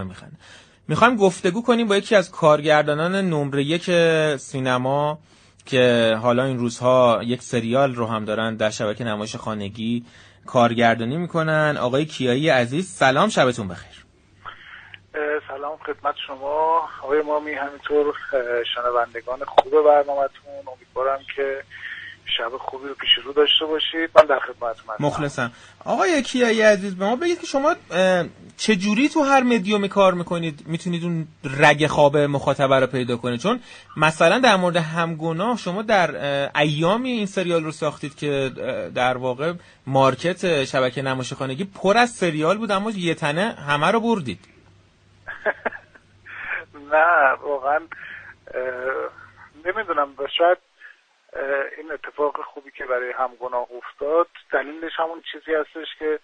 طرفه میخنده. میخوایم گفتگو کنیم با یکی از کارگردانان نمره 1 سینما که حالا این روزها یک سریال رو هم دارن در شبکه نمایش خانگی کارگردانی میکنن، آقای کیایی عزیز. سلام، شبتون بخیر. سلام خدمت شما آقای مامی، همینطور شنوندگان خوب برنامه‌تون. امیدوارم که شب خوبی رو پیش رو داشته باشید. من در خدمتتون هستم. مخلصم. آقای کیایی عزیز، به ما بگید که شما چجوری تو هر مدیومی کار میکنید میتونید اون رگ خواب مخاطبه رو پیدا کنید؟ چون مثلا در مورد همگناه شما در ایامی این سریال رو ساختید که در واقع مارکت شبکه نمایش خانگی پر از سریال بود، اما یه تنه همه رو بردید. نه واقعا نمیدونم، شاید این اتفاق خوبی که برای همگناه افتاد دلیلش همون چیزی هستش که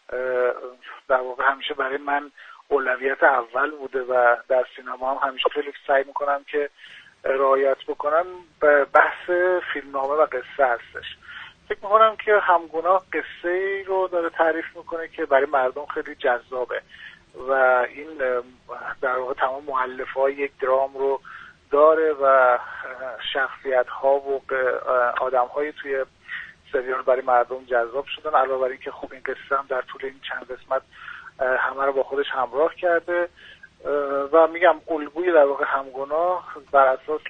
در واقع همیشه برای من اولویت اول بوده و در سینما هم همیشه خیلی سعی میکنم که رعایت بکنم، بحث فیلمنامه و قصه هستش. فکر میکنم که همگناه قصه ای رو داره تعریف میکنه که برای مردم خیلی جذابه و این در واقع تمام مؤلفه‌های یک درام رو داره و شخصیت ها و آدم های توی سریال برای مردم جذاب شدن. علاوه بر این که خوب این قصه هم در طول این چند قسمت همه رو با خودش همراه کرده و میگم الگوی در واقع همگناه بر اساس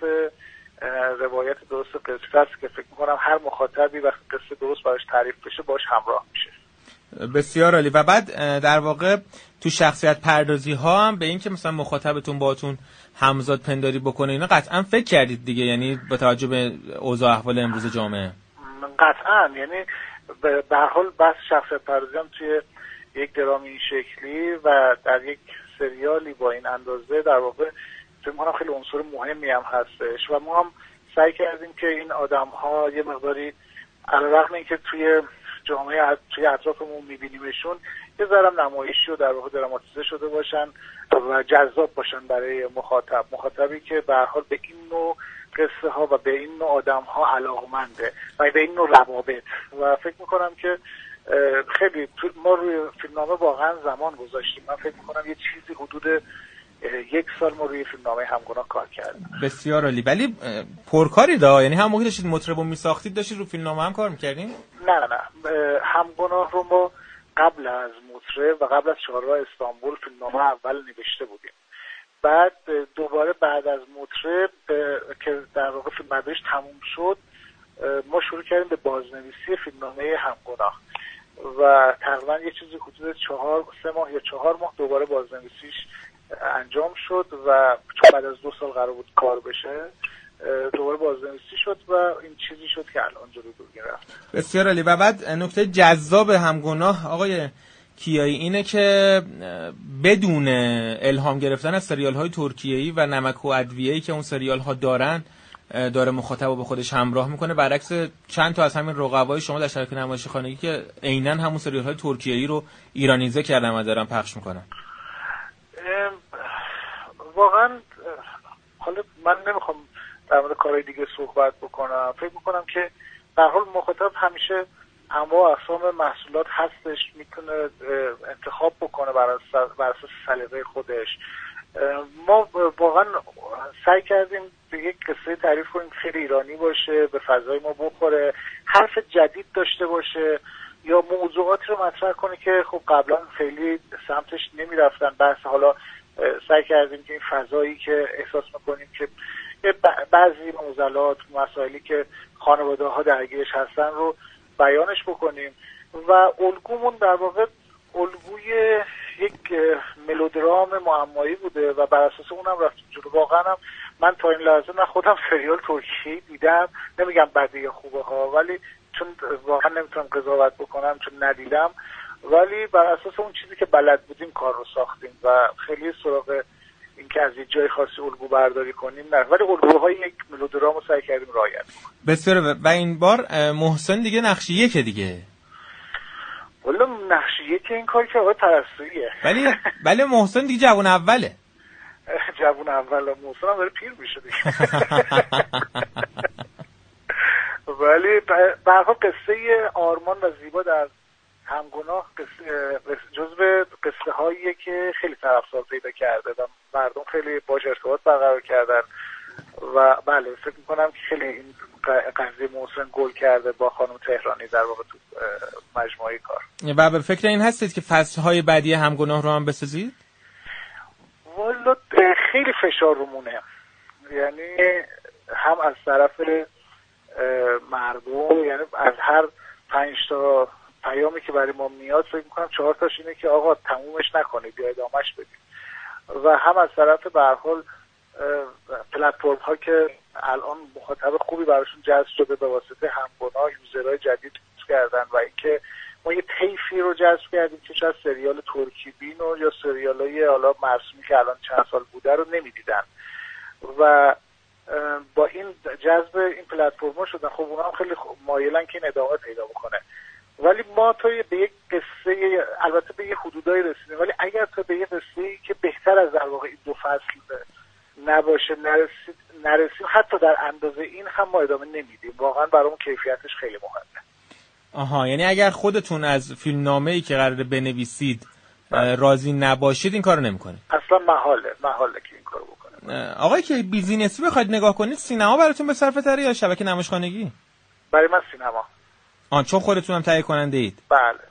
روایت درست قصه است که فکر میکنم هر مخاطبی وقتی قصه درست براش تعریف بشه باش همراه میشه. بسیار عالی. و بعد در واقع تو شخصیت پردازی ها هم به این که مثلا مخاطبتون باهاتون همزاد پنداری بکنه اینا قطعا فکر کردید دیگه، یعنی با توجه به اوضاع احوال امروز جامعه؟ قطعا، یعنی به هر حال بحث شخصیت پردازی هم توی یک درام این شکلی و در یک سریالی با این اندازه در واقع فکر می‌کنم خیلی عنصر مهمی هم هستش و ما هم سعی کردیم که این آدم‌ها یه مقداری علیرغم اینکه توی جامعه توی اطرافمون می‌بینیمشون یه ذرم نمایشی و در واقع دراماتیزه شده باشن و جذاب باشن برای مخاطبی که به هر حال به این نوع قصه ها و به این نوع آدم ها علاقمنده و به این نوع روابط. و فکر میکنم که خیلی ما روی فیلمنامه واقعا زمان گذاشتیم. من فکر میکنم یه چیزی حدود 1 سال ما روی فیلمنامه همگناه کار کردیم. بسیار عالی. ولی پرکاری دا، یعنی هم موقع داشتید مطربو میساختید داشتید رو فیلمنامه هم کار میکردین؟ نه همگناه رو ما قبل از مطرب و قبل از چهارراه استانبول فیلمنامه اول نوشته بودیم. بعد دوباره بعد از مطرب که در واقع فیلمبرداریش تموم شد ما شروع کردیم به بازنویسی فیلمنامه همگناه و تقریبا یه چیزی حدود 3 ماه یا 4 ماه دوباره بازنویسیش انجام شد و چون بعد از 2 سال قرار بود کار بشه دوباره بازنویسی شد و این چیزی شد که الان جلوی دوربین رفت. بسیار عالی. و بعد نکته جذاب همگناه آقای کیایی اینه که بدون الهام گرفتن از سریال‌های ترکیه‌ای و نمک و ادویه‌ای که اون سریال‌ها داره مخاطب رو به خودش همراه میکنه، برعکس چند تا از همین رقبای شما در شبکه نمایش خانگی که عیناً همون سریال‌های ترکیه‌ای رو ایرانیزه کردن و دارن پخش میکنن. واقعا حالا من نمیخوام در مورد کارهای دیگه صحبت بکنم. فکر میکنم که در حال مخاطب همیشه انواع اقسام محصولات هستش، میتونه انتخاب بکنه بر اساس سلیقه خودش. ما واقعا سعی کردیم به یک قصه تعریف کنیم خیلی ایرانی باشه، به فضای ما بخوره، حرف جدید داشته باشه یا موضوعاتی رو مطرح کنه که خب قبلا خیلی سمتش نمیرفتن. بحث حالا سعی کردیم که این فضایی که احساس میکنیم که بعضی معضلات مسائلی که خانواده ها درگیرش هستن رو بیانش بکنیم و الگومون در واقع الگوی یک ملودرام معمایی بوده و بر اساس اونم رفتیم جلو. واقعا هم من تا این لحظه نه خودم سریال ترکی دیدم، نمیگم بده یا خوبه ها، ولی چون واقعا نمیتونم قضاوت بکنم چون ندیدم، ولی بر اساس اون چیزی که بلد بودیم کار رو ساختیم و خیلی سراغ این که از یک جای خاصی الگو برداری کنیم نه، ولی الگوهای یک ملودرام رو سعی کردیم رعایت کنیم. بسیار. و این بار محسن دیگه نقش یکه دیگه. والا نقش یک این کار که آقای پرستوییه. ولی محسن دیگه جوون اوله. جوون اوله. محسن هم داره پیر میشه دیگه. ولی به هر حال قصه آرمان و زیبا در همگناه جزو قصه هاییه که خیلی طرفدار پیدا کرده و مردم خیلی باهاش ارتباط برقرار کردن و بله فکر میکنم که خیلی این قضیه محسن گل کرده با خانم تهرانی در واقع تو مجموعه کار. و به فکر این هستید که فصل‌های بعدی همگناه رو هم بسازید؟ والا خیلی فشار رومونه، یعنی هم از طرف مردم، یعنی از هر 5 تا پیامی که برای ما میاد فکر میکنم 4 تاش اینه که آقا تمومش نکنید یا ادامهش بدید، و هم از طرف به هر حال پلتفرم ها که الان مخاطب خوبی براشون جذب شده به واسطه همگناه، یوزرهای جدید کردن و اینکه ما یه طیفی رو جذب کردیم که شاید سریال ترکی بین یا سریالای حالا مرسومی که الان چند سال بوده رو نمیدیدن و با این جذب این پلتفرم‌ها شدن. خب اونها هم خیلی مایلن که این ادامه پیدا بکنه، ولی ما تا به یک قصه، البته به یه حدودایی رسیدیم، ولی اگر تا به یه قصه‌ای که بهتر از در واقع این 2 فصل نباشه نرسیم حتی در اندازه این هم ما ادامه نمیدیم. واقعا برامون کیفیتش خیلی مهمه. آها، یعنی اگر خودتون از فیلمنامه‌ای که قراره بنویسید راضی نباشید این کارو نمی‌کنید؟ اصلا محاله که این کارو بکنید. آقای که بیزینسی بخواید نگاه کنید، سینما براتون به صرفه تره یا شبکه نمایشخانگی؟ برای من سینما. چون خودتون هم تهیه کننده اید؟ بله.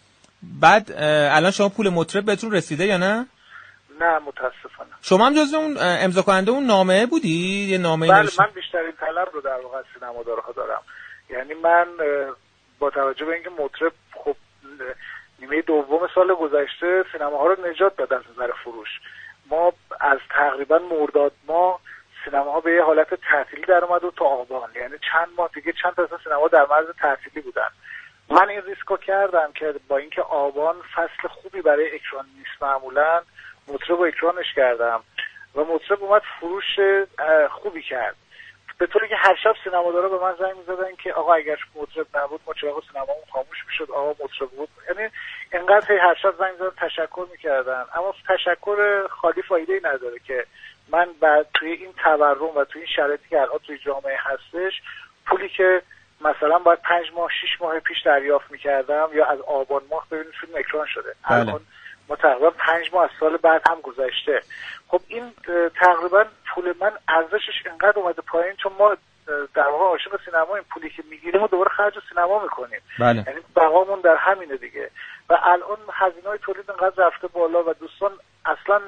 بعد الان شما پول مطرب بهتون رسیده یا نه؟ نه متاسفانه. شما هم جزو اون امضا کننده اون نامه بودی؟ یه نامه بله من بیشترین طلب رو در واقع سینمادارها دارم. یعنی من با توجه به اینکه مطرب خب نیمه دوم سال گذشته سینماها رو نجات داد از نظر فروش، ما از تقریبا مرداد ماه سینماها به یه حالت تعطیلی در اومد و تا آبان، یعنی چند ماه دیگه چند تا سینما در معرض تعطیلی بودن. من این ریسکو کردم که با اینکه آبان فصل خوبی برای اکران نیست معمولا، مطرب رو اکرانش کردم و مطرب اومد فروش خوبی کرد، به طوری که هر شب سینمادارا به من زنگ می‌زدن که آقا اگر مطرب نبود ما چراغ سینمامون خاموش می‌شد، آقا مطرب بود. یعنی اینقدر هر شب زنگ می‌زدن تشکر می‌کردن، اما تشکر خالی فایده‌ای نداره که من بعد توی این تورم و توی این شرایطی که الان توی جامعه هستش پولی که مثلا باید 5 ماه 6 ماه پیش دریافت می‌کردم یا از آبان ماه ببینید فیلم اکران شده، الان ما تقریبا 5 ماه از سال بعد هم گذشته. خب این تقریبا پول من ارزشش اینقدر اومده پایین چون ما در واقع عاشق سینما این پولی که میگیریم و دوباره خرج سینما میکنیم. بله. یعنی بقامون در همینه دیگه و الان هزینه‌های تولید اینقدر رفته بالا و دوستان اصلا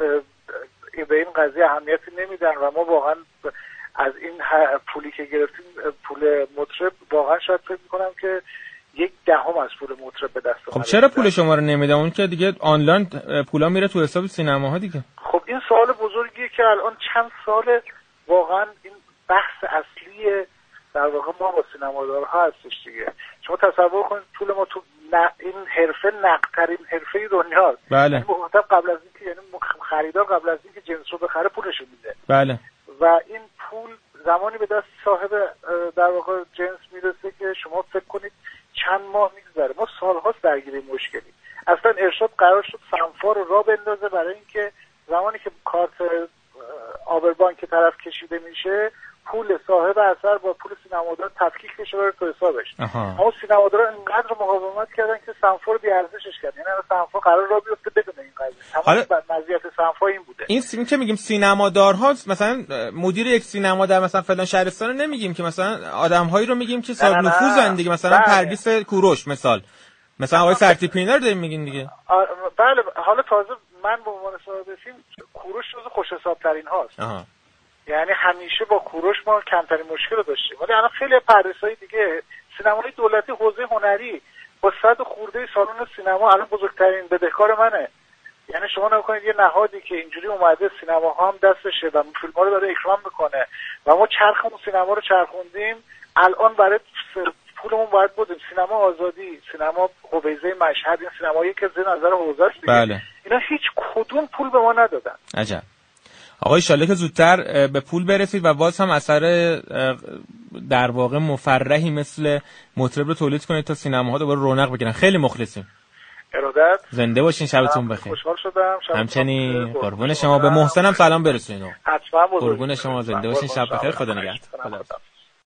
به این قضیه اهمیتی نمیدن و ما واقعا از این پولی که گرفتیم پول مطرب واقعا شاید فکر میکنم که 1/10 از پول مطرب به دست خب چرا پول شما رو نمیده؟ اون که دیگه آنلاین پولا میره تو حساب سینماها دیگه. خب این سوال بزرگیه که الان چند سال واقعا این بحث اصلی در واقع ما با سینمادارها هستش دیگه. شما تصور کنید پول ما تو این حرفه نقدترین حرفه دنیاست. بله. یعنی مخاطب قبل از اینکه یعنی خریدار قبل از اینکه جنس رو بخره پولش رو میده. بله. و این پول زمانی به دست صاحب در واقع جنس میرسه که شما فکر کنید چند ماه میگذره، ما سالهاست درگیر این مشکلی. اصلا ارشاد قرار شد سنفار رو راه بندازه برای اینکه زمانی که کارت آبربانک که طرف کشیده میشه پول صاحب اثر با پول سینمادار تفکیک بشه بره تو حسابش. اما سینمادارا اینقدر مقاومت کردن که سنفار بی ارزشش کردن، یعنی سنفار قرار راه بیفته بدون این قضیه. تمام مزیت سنفار این بوده. این که میگیم سینمادارها مثلا مدیر یک سینما در مثلا فلان شهرستان نمیگیم که مثلا آدم‌هایی رو میگیم که صاحب نفوذن دیگه، مثلا پرویز کوروش مثلا آقای سرتیپینا رو داریم میگین دیگه. بله حالا تازه من به عنوان صاحب فیلم کوروش جزو خوش حساب‌ترین هاست. یعنی همیشه با کوروش ما کمترین مشکل رو داشتیم، ولی الان خیلی پردیسای دیگه سینمای دولتی حوزه هنری با 100 خورده سالن سینما الان بزرگترین بدهکار منه. یعنی شما نگاه کنید یه نهادی که اینجوری اومده سینماها هم دستشه و فیلم‌ها رو داره اکرام میکنه و ما چرخمون سینما رو چرخوندیم، الان برای پولمون باید بودیم سینما آزادی، سینما حوزه مشهد، این سینمایی که از نظر حوزه است دیگه. بله. اینا هیچ کدوم پول به ما ندادن. عجب. آقای انشالله که زودتر به پول برسید و باز هم اثر در واقع مفرحی مثل مطرب رو تولید کنید تا سینماها دوباره رونق بگیرن. خیلی مخلصیم. ارادت. زنده باشین، شبتون بخیر. خوشحال شدم. همچنین قربون شما. به محسن هم سلام برسونید. حتما. قربون شما، زنده باشین، شب بخیر، خدا نگهدار.